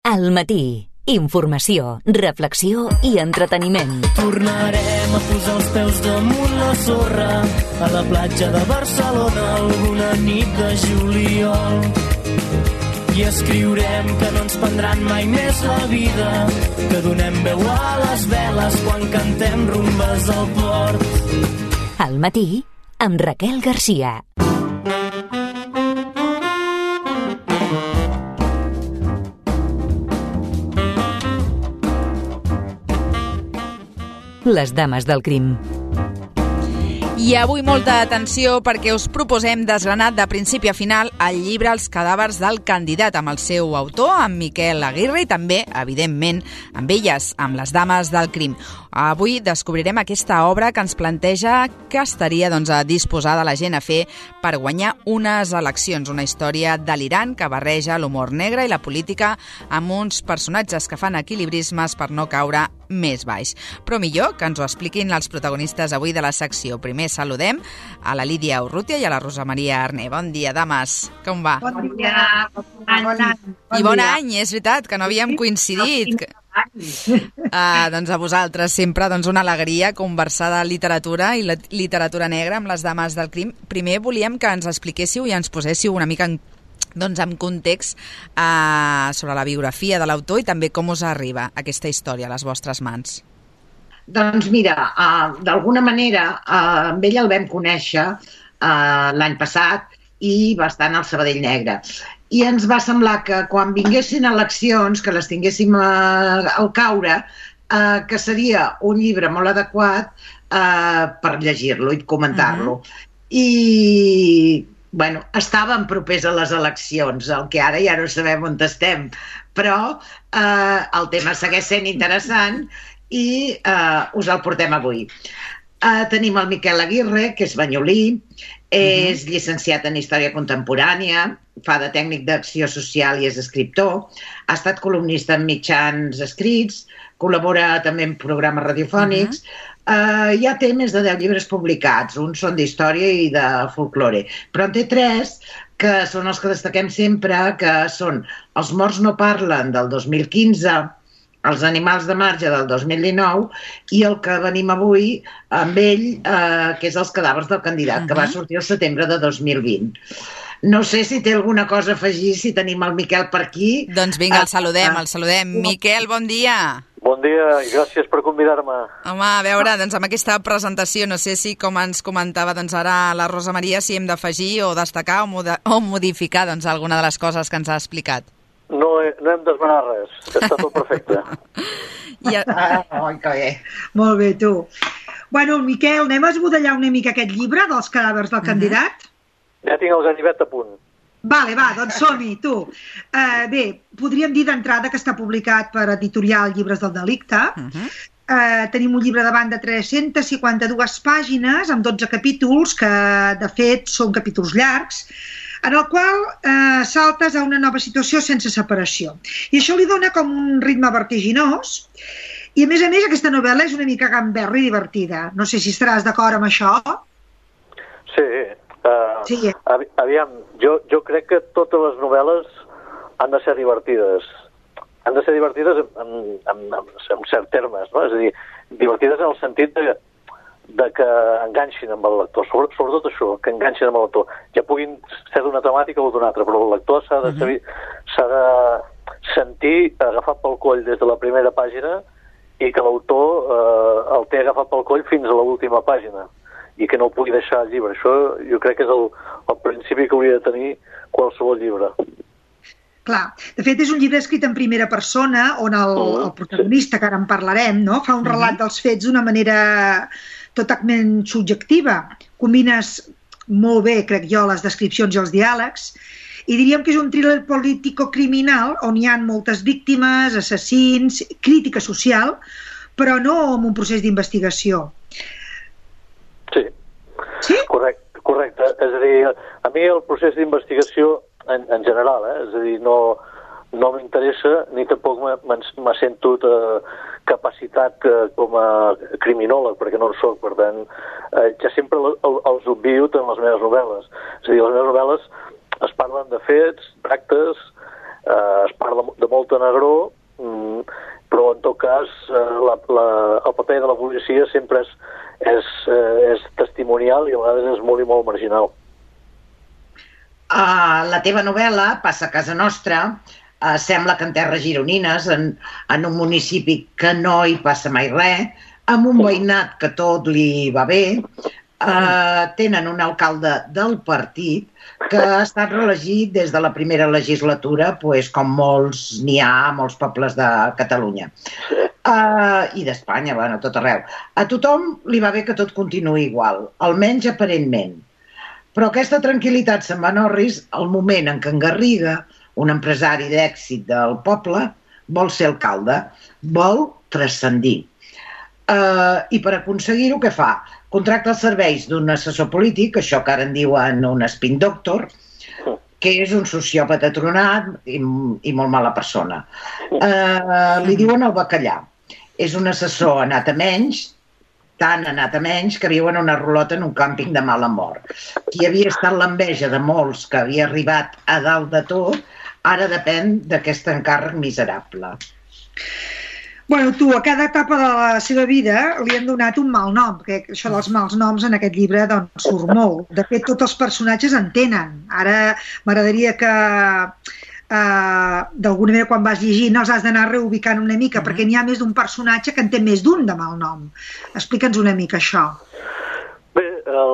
Al matí. Informació, reflexió i entreteniment. Tornarem a posar els peus damunt la sorra a la platja de Barcelona alguna nit de juliol. I escriurem que no ens prendran mai més la vida, que donem veu a les veles quan cantem rumbes al port. Al matí, amb Raquel Garcia. Les dames del crim. I avui molta atenció perquè us proposem desgranar de principi a final el llibre Els cadàvers del candidat amb el seu autor, amb Miquel Aguirre, i també, evidentment, amb elles, amb les dames del crim. Avui descobrirem aquesta obra que ens planteja que estaria disposada la gent a fer per guanyar unes eleccions, una història delirant que barreja l'humor negre i la política amb uns personatges que fan equilibrismes per no caure més baix. Però millor que ens ho expliquin els protagonistes avui de la secció. Primer saludem a la Lídia Urrutia i a la Rosa Maria Arné. Bon dia, dames. Com va? Bon dia. Bon any. I bon any, és veritat, que no havíem coincidit. Doncs a vosaltres sempre una alegria conversar de literatura i la literatura negra amb les dames del crim. Primer volíem que ens expliquéssiu i ens poséssiu una mica en context sobre la biografia de l'autor i també com us arriba aquesta història a les vostres mans. Doncs mira, d'alguna manera amb ell el vam conèixer l'any passat i va estar al Sabadell Negre. I ens va semblar que quan vinguessin eleccions, que les tinguéssim al caure, que seria un llibre molt adequat per llegir-lo i comentar-lo. I bueno, estàvem propers a les eleccions, el que ara ja no sabem on estem, però el tema segueix sent interessant i us el portem avui. Tenim el Miquel Aguirre, que és banyolí, és llicenciat en Història Contemporània, fa de tècnic d'acció social i és escriptor, ha estat columnista en mitjans escrits, col·labora també en programes radiofònics, ja té més de 10 llibres publicats, uns són d'història i de folklore, però en té 3 que són els que destaquem sempre, que són Els morts no parlen, del 2015, Els animals de marge, del 2019, i el que venim avui amb ell, que és Els cadàvers del candidat, que va sortir el setembre de 2020. No sé si té alguna cosa a afegir, si tenim el Miquel per aquí. Doncs vinga, el saludem. Miquel, bon dia. Bon dia i gràcies per convidar-me. Home, a veure, amb aquesta presentació, no sé si, com ens comentava ara la Rosa Maria, si hem d'afegir o destacar o modificar alguna de les coses que ens ha explicat. No hem d'esmenar res, està tot perfecte. Ai, que bé. Molt bé, tu. Bueno, Miquel, anem a esbudellar una mica aquest llibre dels cadàvers del candidat? Ja tinc el ganivet a punt. Vale, va, doncs som-hi, tu. Bé, podríem dir d'entrada que està publicat per Editorial Llibres del Delicte. Tenim un llibre davant de 352 pàgines, amb 12 capítols, que de fet són capítols llargs, en el qual saltes a una nova situació sense separació. I això li dona com un ritme vertiginós, i a més, aquesta novel·la és una mica gamberra i divertida. No sé si estaràs d'acord amb això. Sí. Aviam, jo crec que totes les novel·les han de ser divertides. Han de ser divertides en certs termes, no? És a dir, divertides en el sentit de que enganxin amb el lector, sobretot això, que enganxin amb el lector. Ja puguin ser d'una temàtica o d'una altra, però el lector s'ha de sentir agafat pel coll des de la primera pàgina i que l'autor el té agafat pel coll fins a l'última pàgina i que no el pugui deixar el llibre. Això jo crec que és el principi que hauria de tenir qualsevol llibre. Clar, de fet és un llibre escrit en primera persona on el protagonista, que ara en parlarem, fa un relat dels fets d'una manera totalment subjectiva. Combines molt bé, crec jo, les descripcions i els diàlegs, i diríem que és un thriller político-criminal on hi ha moltes víctimes, assassins, crítica social, però no amb un procés d'investigació. Sí? Correcte. És a dir, a mi el procés d'investigació en general, és a dir, no m'interessa ni tampoc me sento capacitat com a criminòleg, perquè no en soc, per tant, ja sempre els obvio en les meves novel·les. És a dir, les meves novel·les es parlen de fets, d'actes, es parla de molta negror, però en tot cas el paper de la policia sempre és testimonial i a vegades és molt i molt marginal. La teva novel·la passa a casa nostra, sembla que en terres gironines, en un municipi que no hi passa mai res, amb un veïnat que tot li va bé, tenen un alcalde del partit que ha estat reelegit des de la primera legislatura, com molts n'hi ha a molts pobles de Catalunya. I d'Espanya, bueno, tot arreu. A tothom li va bé que tot continuï igual, almenys aparentment. Però aquesta tranquil·litat se'n va en orris al moment en què en Garriga, un empresari d'èxit del poble, vol ser alcalde, vol transcendir. I per aconseguir-ho, què fa? Contracta els serveis d'un assessor polític, això que ara en diuen un spin doctor, que és un sociòpata tronat i molt mala persona. Li diuen el bacallà. És un assessor anat a menys, tan anat a menys que viu en una rulota en un càmping de mala mort. Qui havia estat l'enveja de molts que havia arribat a dalt de tot, ara depèn d'aquest encàrrec miserable. Bueno, tu, a cada etapa de la seva vida li han donat un mal nom, perquè això dels mals noms en aquest llibre doncs surt molt. De fet, tots els personatges en tenen. Ara m'agradaria que d'alguna manera quan vas llegir no els has d'anar reubicant una mica, perquè n'hi ha més d'un personatge que en té més d'un de mal nom. Explica'ns una mica això. Bé,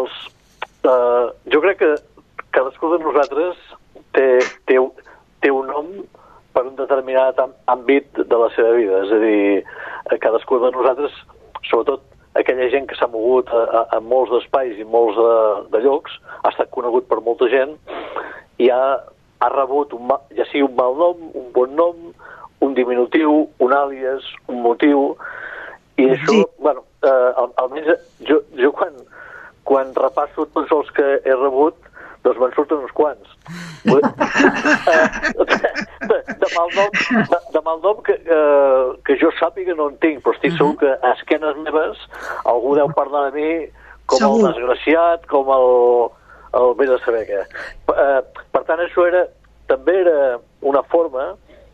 jo crec que cadascú de nosaltres té un nom per un determinat àmbit de la seva vida. És a dir, cadascú de nosaltres, sobretot aquella gent que s'ha mogut a molts espais i molts de llocs, ha estat conegut per molta gent i ha rebut ja sigui un mal nom, un bon nom, un diminutiu, un àlies, un motiu, i això, bueno, almenys jo quan repasso tots els que he rebut, doncs me'n surten uns quants. De mal nom que jo sàpiga no en tinc, però estic segur que a esquenes meves algú deu parlar de mi com el desgraciat, com el bé de saber què. Per tant, això també era una forma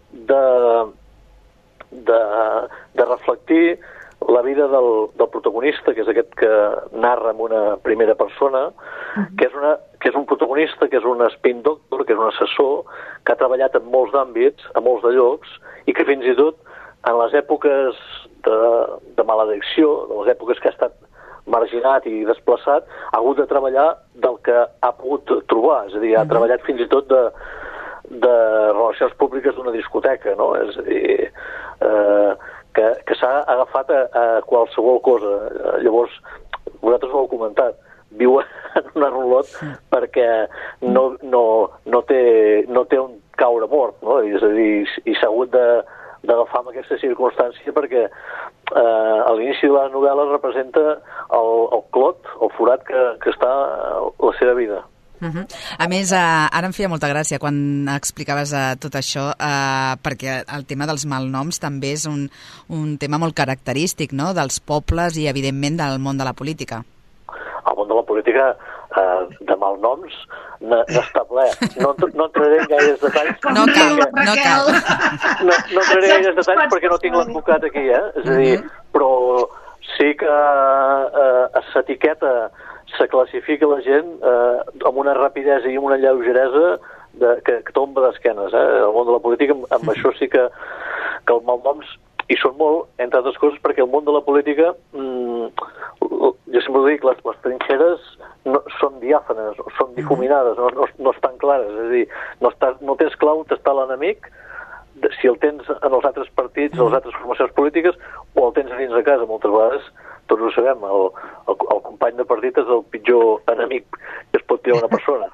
de reflectir la vida del protagonista, que és aquest que narra en una primera persona, que és un protagonista, que és un spin doctor, que és un assessor, que ha treballat en molts àmbits, a molts de llocs, i que fins i tot en les èpoques de maledicció, de les èpoques que ha estat marginat i desplaçat, ha hagut de treballar del que ha pogut trobar, és a dir, ha treballat fins i tot de relacions públiques d'una discoteca, no? És a dir, que s'ha agafat a qualsevol cosa. Llavors, vosaltres ho heu comentat, viu en una rulot perquè no té on caure mort, no? És a dir, i s'ha hagut d'agafar amb aquesta circumstància perquè a l'inici de la novel·la representa el clot, el forat que està la seva vida. A més, ara em feia molta gràcia quan explicaves tot això, perquè el tema dels malnoms també és un tema molt característic, no?, dels pobles i, evidentment, del món de la política. El món de la política de malnoms n'està ple. No entraré en gaires detalls. No cal. No entraré en gaires detalls perquè no tinc l'advocat aquí, És a dir, però sí que s'etiqueta, se classifica la gent amb una rapidesa i amb una lleugeresa que tomba d'esquenes. El món de la política, amb això sí que els malnoms hi són molt, entre altres coses, perquè el món de la política, jo sempre dic, les trinxeres són diàfanes, són difuminades, no estan clares. És a dir, no tens clar on està l'enemic, si el tens en els altres partits, en les altres formacions polítiques, o el tens a dins de casa. Moltes vegades, tots ho sabem, el company de partit és el pitjor enemic que es pot dir a una persona.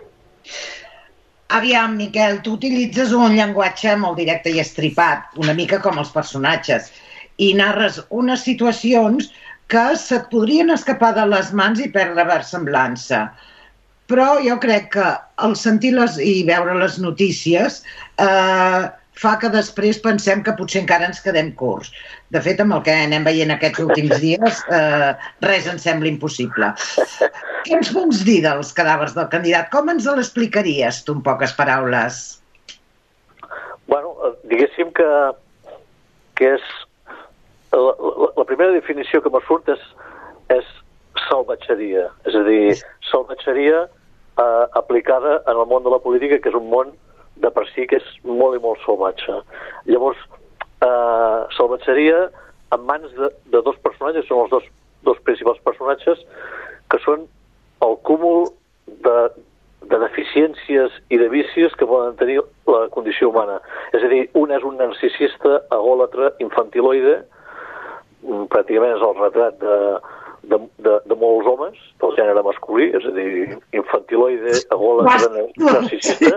Aviam, Miquel, tu utilitzes un llenguatge molt directe i estripat, una mica com els personatges, i narres unes situacions que se't podrien escapar de les mans i perdre versemblança. Però jo crec que el sentir-les i veure les notícies fa que després pensem que potser encara ens quedem curts. De fet, amb el que anem veient aquests últims dies, res ens sembla impossible. Què ens pots dir dels cadàvers del candidat? Com ens l'explicaries, tu, en poques paraules? Bueno, diguéssim que és... La primera definició que me surt és salvatgeria. És a dir, salvatgeria aplicada en el món de la política, que és un món de per si que és molt i molt salvatge. Llavors, salvatgeria en mans de dos personatges, són els dos principals personatges, que són el cúmul de deficiències i de vicis que poden tenir la condició humana. És a dir, un és un narcisista, egòlatre, infantiloide, pràcticament és el retrat de molts homes del gènere masculí, és a dir, infantiloide, egòlatre, narcisista,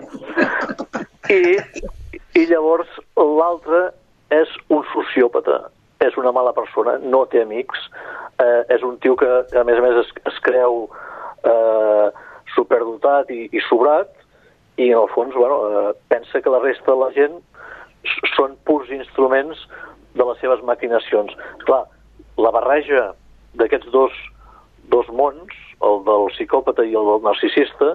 i llavors l'altre és un sociòpata, és una mala persona, no té amics, és un tio que a més es creu superdotat i sobrat, i en el fons pensa que la resta de la gent són purs instruments de les seves maquinacions. Clar, la barreja d'aquests dos mons, el del psicòpata i el del narcisista,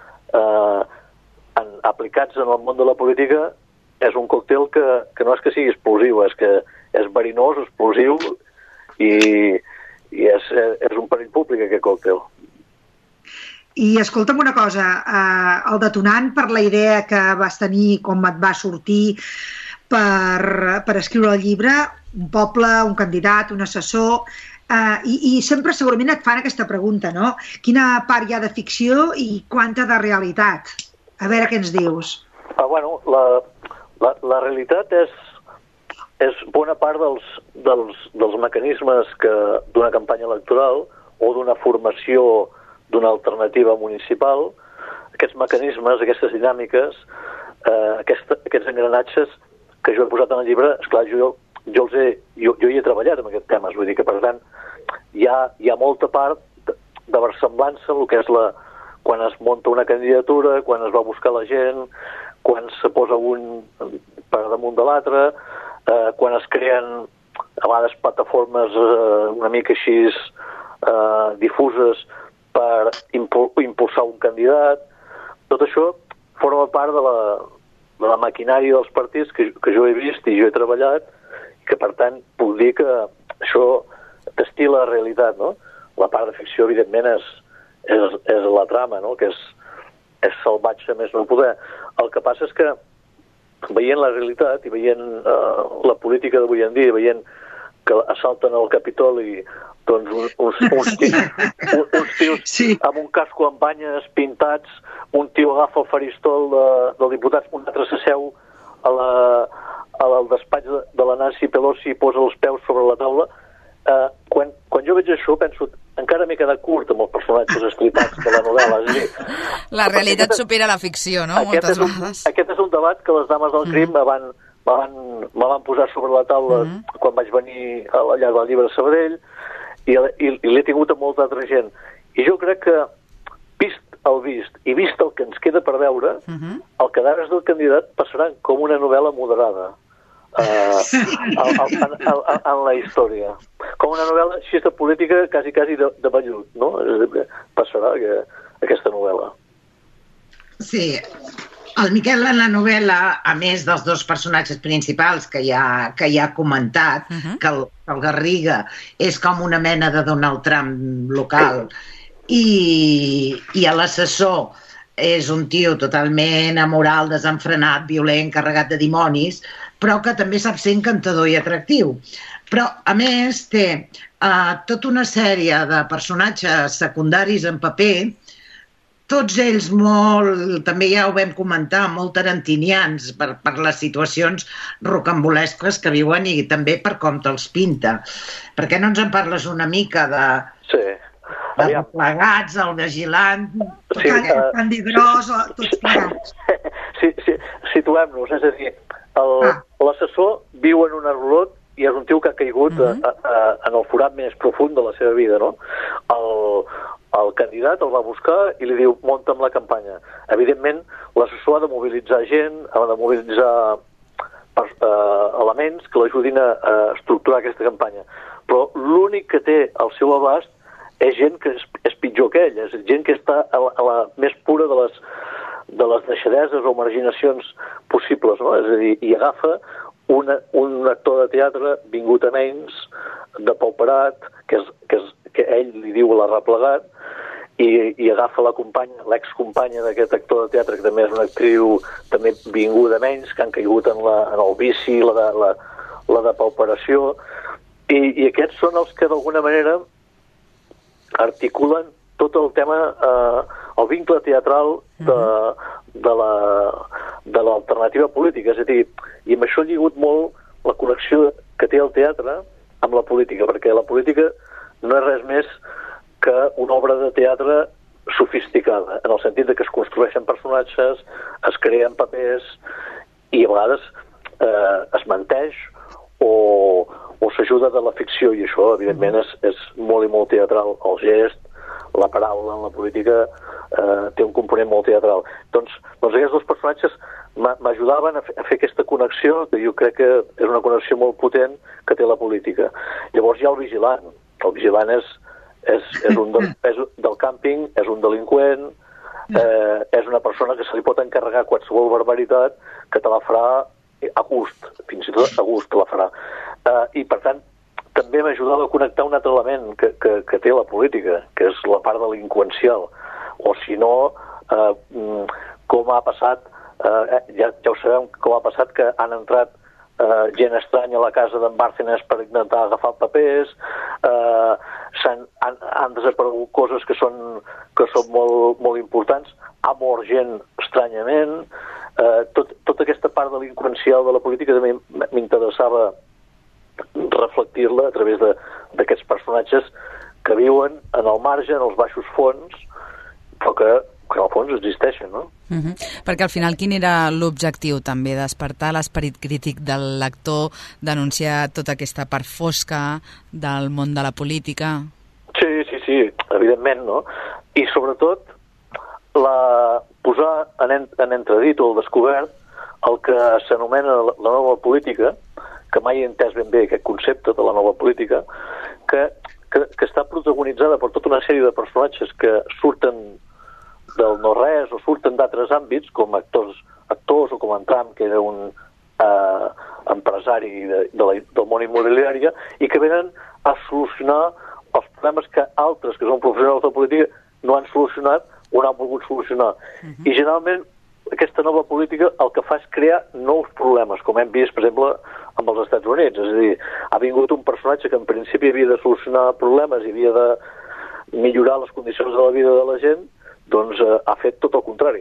aplicats en el món de la política, és un còctel que no és que sigui explosiu, és que és verinós, explosiu, i és un perill públic, aquest còctel. I escolta'm una cosa, el detonant per la idea que vas tenir, com et va sortir per escriure el llibre, un poble, un candidat, un assessor, i sempre segurament et fan aquesta pregunta, no? Quina part hi ha de ficció i quanta de realitat? A veure què ens dius. Bueno, la realitat és bona part dels mecanismes d'una campanya electoral o d'una formació d'una alternativa municipal. Aquests mecanismes, aquestes dinàmiques, aquests engranatges que jo he posat en el llibre, esclar, jo hi he treballat amb aquests temes, vull dir que, per tant, hi ha molta part de versemblança en el que és quan es munta una candidatura, quan es va buscar la gent, quan se posa un per damunt de l'altre, quan es creen a vegades plataformes una mica així difuses per impulsar un candidat. Tot això forma part de la maquinària dels partits que jo he vist i jo he treballat, i que per tant puc dir que això destila la realitat, no? La part de ficció, evidentment, és la trama, no? Que és salvatge més no poder. El que passa és que veient la realitat i veient la política d'avui en dia, veient que assalten el Capitoli doncs uns tios amb un casco amb banyes pintats, un tio agafa el faristol del diputat, un altre s'asseu al despatx de la Nancy Pelosi i posa els peus sobre la taula. Quan jo veig això penso, encara m'he quedat curt amb els personatges estripats de la novel·la. És a dir, la realitat supera la ficció, no? Moltes vegades. Aquest és un debat que les dames del crim me van posar sobre la taula quan vaig venir al llarg del llibre de Sabadell, i l'he tingut amb molta altra gent. I jo crec que, vist el vist i vist el que ens queda per veure, el cadàver del candidat passaran com una novel·la moderada en la història. Com una novel·la així de política quasi de vellut, no? Passarà aquesta novel·la. Sí. El Miquel en la novel·la, a més dels dos personatges principals que ja ha comentat, que el Garriga és com una mena de Donald Trump local, i l'assessor és un tio totalment amoral, desenfrenat, violent, carregat de dimonis, però que també sap ser encantador i atractiu. Però, a més, té tota una sèrie de personatges secundaris en paper, tots ells molt, també ja ho vam comentar, molt tarantinians per les situacions rocambolesques que viuen i també per com te'ls pinta. Per què no ens en parles una mica de plegats, el vigilant, Candy Gros, tots plegats? Situem-nos, és a dir, l'assessor viu en un arrolot i és un tio que ha caigut en el forat més profund de la seva vida, no? El candidat el va buscar i li diu, munta'm la campanya. Evidentment, l'assessor ha de mobilitzar gent, ha de mobilitzar elements que l'ajudin a estructurar aquesta campanya. Però l'únic que té al seu abast és gent que és pitjor que ell, és gent que està a la més pura de les deixadeses o marginacions possibles possibles, no? És a dir, i agafa un actor de teatre vingut a menys, depauperat, que ell li diu l'arreplegat, i agafa l'excompanya d'aquest actor de teatre, que també és una actriu també vinguda menys, que han caigut en el vici, la depauperació, i aquests són els que d'alguna manera articulen tot el tema, el vincle teatral de l'alternativa política. És a dir, i amb això ha lligut molt la connexió que té el teatre amb la política, perquè la política no és res més que una obra de teatre sofisticada, en el sentit que es construeixen personatges, es creen papers i a vegades es menteix o s'ajuda de la ficció, i això evidentment és molt i molt teatral. El gest, la paraula en la política té un component molt teatral. Doncs aquests dos personatges m'ajudaven a fer aquesta connexió, que jo crec que és una connexió molt potent que té la política. Llavors hi ha el vigilant. El vigilant és del càmping, és un delinqüent, és una persona que se li pot encarregar qualsevol barbaritat que te la farà a gust, fins i tot a gust te la farà. I per tant també m'ajudava a connectar un altre element que té la política, que és la part delinqüencial, o si no com ha passat, ja ho sabem, com ha passat que han entrat gent estranya a la casa d'en Bárcenas per intentar agafar papers, han desaparegut coses que són molt, molt importants, ha mort gent estranyament, tota aquesta part delinqüencial de la política també m'interessava reflectir-la a través d'aquests personatges que viuen en el marge, en els baixos fons, però que al fons existeixen, no? Perquè al final quin era l'objectiu també? Despertar l'esperit crític del lector, denunciar tota aquesta part fosca del món de la política? Sí, evidentment, no? I sobretot posar en entredit o al descobert el que s'anomena la nova política, que mai he entès ben bé aquest concepte de la nova política, que està protagonitzada per tota una sèrie de personatges que surten del no-res o surten d'altres àmbits, com actors o com en Trump, que era un empresari del món immobiliari, i que venen a solucionar els problemes que altres, que són professionals de política, no han solucionat o no han volgut solucionar. I generalment aquesta nova política el que fa és crear nous problemes, com hem vist, per exemple, amb els Estats Units. És a dir, ha vingut un personatge que en principi havia de solucionar problemes i havia de millorar les condicions de la vida de la gent, doncs ha fet tot el contrari.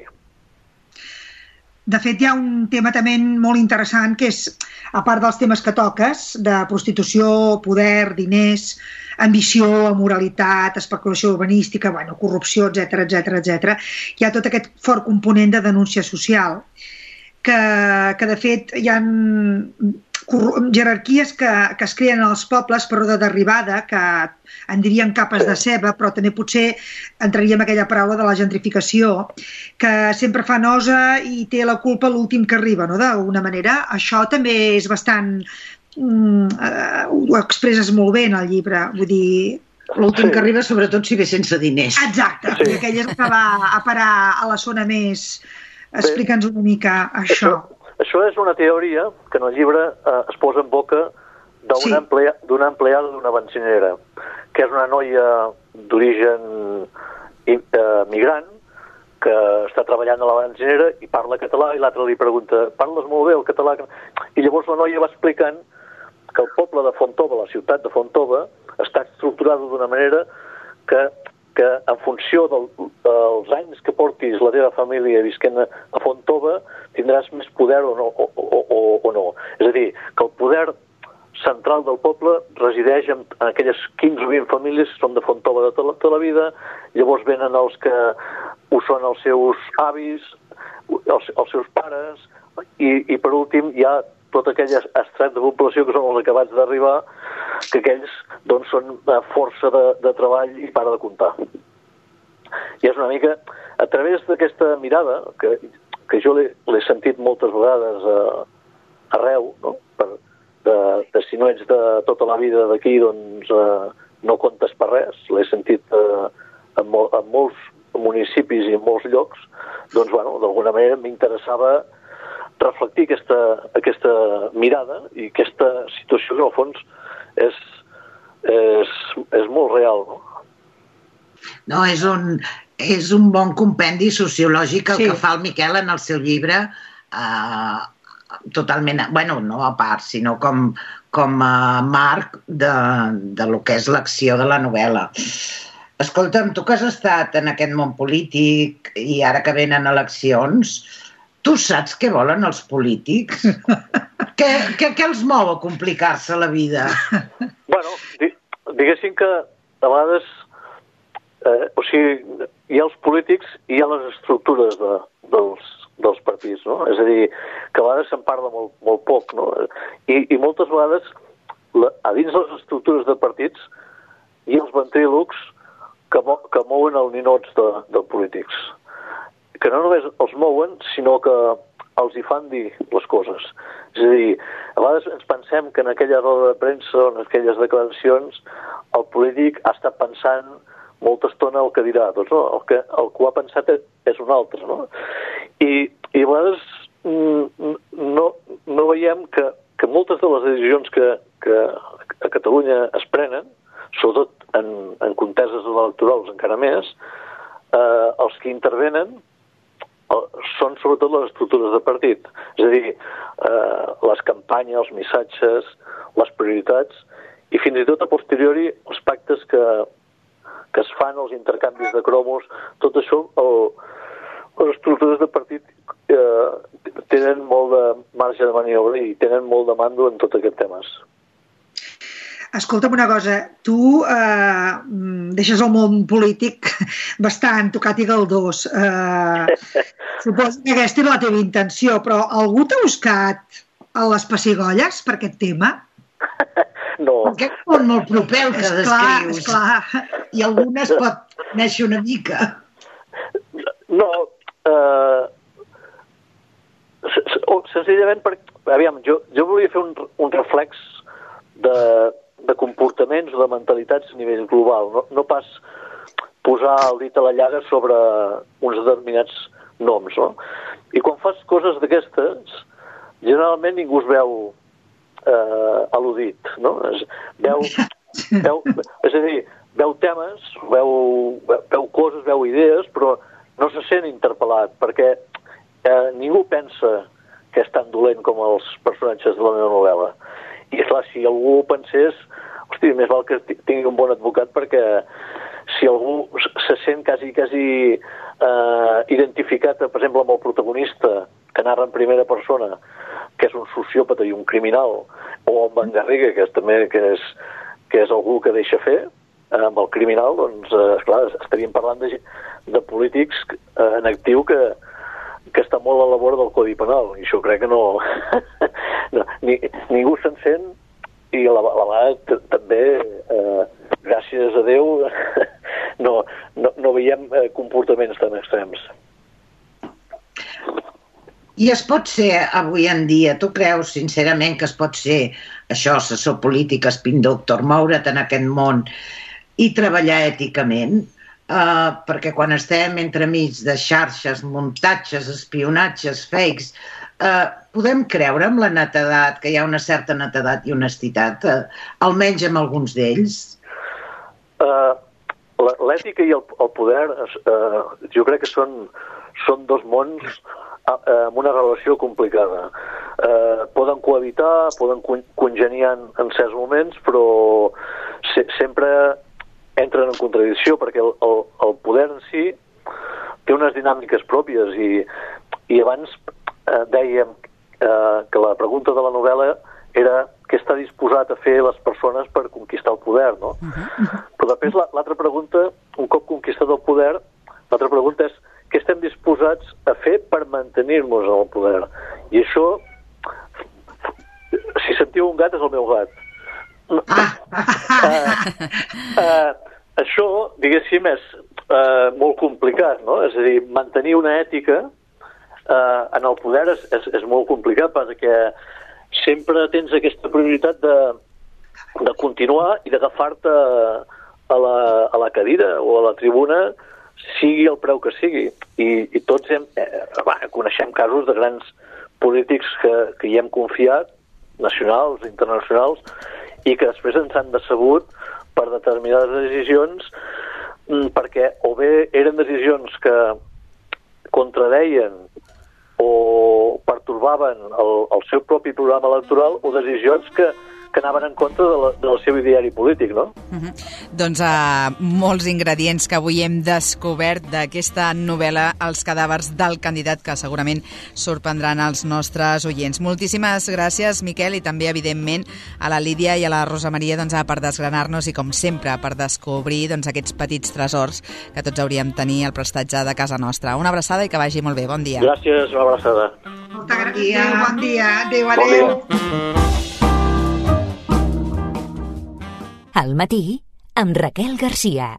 De fet, hi ha un tema també molt interessant que és, a part dels temes que toques, de prostitució, poder, diners, ambició, moralitat, especulació urbanística, corrupció, etc. Hi ha tot aquest fort component de denúncia social que de fet hi ha jerarquies que es creen als pobles per ordre d'arribada, que en dirien capes de ceba, però també potser entraríem aquella paraula de la gentrificació, que sempre fa nosa i té la culpa l'últim que arriba, no? D'alguna manera. Això també és bastant... ho expresses molt bé en el llibre, vull dir... L'últim que arriba, sobretot si ve sense diners. Exacte, i aquell és que va a parar a la zona més... Explica'ns una mica això. Això és una teoria que en el llibre es posa en boca d'una empleada d'una benzinera, que és una noia d'origen migrant que està treballant a la benzinera i parla català, i l'altre li pregunta: parles molt bé el català? I llavors la noia va explicant que el poble de Fontova, la ciutat de Fontova, està estructurada d'una manera que en funció dels anys que portis la teva família visquent a Fontova tindràs més poder o no. És a dir, que el poder central del poble resideix en aquelles 15 o 20 famílies que són de Fontova de tota la vida, llavors venen els que ho són els seus avis, els seus pares, i per últim hi ha tot aquell estret de població que són els acabats d'arribar, que aquells doncs, són força de treball i para de comptar. I és una mica, a través d'aquesta mirada, que jo l'he sentit moltes vegades arreu, no? De si no ets de tota la vida d'aquí, doncs no comptes per res, l'he sentit en molts municipis i en molts llocs, doncs, d'alguna manera m'interessava reflectir aquesta mirada i aquesta situació que, al fons, és molt real, no? No, és un bon compendi sociològic el que fa el Miquel en el seu llibre, totalment, bueno, no a part, sinó com a marc de lo que és l'acció de la novel·la. Escolta'm, tu que has estat en aquest món polític i ara que venen eleccions, tu saps què volen els polítics? Què els mou a complicar-se la vida? Bueno, diguéssim que a vegades o sigui, hi ha els polítics i hi ha les estructures dels partits, no? És a dir, que a vegades se'n parla molt poc, no? I moltes vegades, a dins les estructures de partits, hi ha els ventrílocs que mouen els ninots de polítics. Que no només els mouen, sinó que els hi fan dir les coses. És a dir, a vegades ens pensem que en aquella roda de premsa o en aquelles declaracions el polític ha estat pensant molta estona el que dirà. Doncs no, el que ho ha pensat és un altre, no? I a vegades no veiem que moltes de les decisions que a Catalunya es prenen, sobretot en conteses electorals encara més, els que intervenen són sobretot les estructures de partit. És a dir, les campanyes, els missatges, les prioritats i fins i tot a posteriori els pactes que es fan, els intercanvis de cromos, tot això, les estructures de partit tenen molt de marge de maniobra i tenen molt de mando en tots aquests temes. Escolta'm una cosa, tu deixes el món polític bastant tocat i galdós. Suposo que aquesta és la teva intenció, però algú t'ha buscat a les pessigolles per aquest tema? No. Aquest món molt proper que descrius. Esclar. I algunes pot néixer una mica. No. Senzillament perquè, aviam, jo volia fer un reflex de comportaments o de mentalitats a nivell global, no pas posar el dit a la llaga sobre uns determinats noms, no? I quan fas coses d'aquestes, generalment ningú es veu al·ludit, no? És a dir, veu temes, veu coses, veu idees, però no se sent interpel·lat, perquè ningú pensa que és tan dolent com els personatges de la meva novel·la. I clar, si algú pensés, hosti, més val que tingui un bon advocat, perquè si algú se sent quasi identificat, per exemple, amb el protagonista que narra en primera persona, que és un sociòpata i un criminal, o amb en Garriga, que és algú que deixa fer, amb el criminal, doncs, esclar, estaríem parlant de polítics en actiu que està molt a la vora del Codi Penal, i això crec que no ningú se'n sent, i a la vegada també, gràcies a Déu, no veiem comportaments tan extrems. I es pot ser, avui en dia, tu creus sincerament que es pot ser això, assessor polític, spin doctor, moure't en aquest món i treballar èticament? Perquè quan estem entremig de xarxes, muntatges, espionatges, fakes, podem creure amb la netedat, que hi ha una certa netedat i honestitat, almenys amb alguns d'ells? L'ètica i el poder, jo crec que són dos mons amb una relació complicada. Poden cohabitar, poden congeniar en certs moments, però sempre entren en contradicció, perquè el poder en si té unes dinàmiques pròpies, i abans dèiem que la pregunta de la novel·la era què està disposat a fer les persones per conquistar el poder, no? Però després l'altra pregunta, un cop conquistat el poder, l'altra pregunta és què estem disposats a fer per mantenir-nos en el poder. I això, si sentiu un gat, és el meu gat. Això, diguéssim, és molt complicat, no? És a dir, mantenir una ètica en el poder és molt complicat, perquè sempre tens aquesta prioritat de continuar i d'agafar-te a la cadira o a la tribuna, sigui el preu que sigui. I tots coneixem casos de grans polítics que hi hem confiat, nacionals, internacionals, i que després ens han decebut per determinades decisions, perquè o bé eren decisions que contradeien o pertorbaven el seu propi programa electoral, o decisions que anaven en contra del seu ideari polític, no? Doncs molts ingredients que avui hem descobert d'aquesta novel·la Els cadàvers del candidat, que segurament sorprendran els nostres oients. Moltíssimes gràcies, Miquel, i també, evidentment, a la Lídia i a la Rosa Maria per desgranar-nos i, com sempre, per descobrir aquests petits tresors que tots hauríem de tenir al prestatge de casa nostra. Una abraçada i que vagi molt bé. Bon dia. Gràcies, una abraçada. Moltes gràcies. Bon dia. Adéu, adéu. Al matí, amb Raquel Garcia.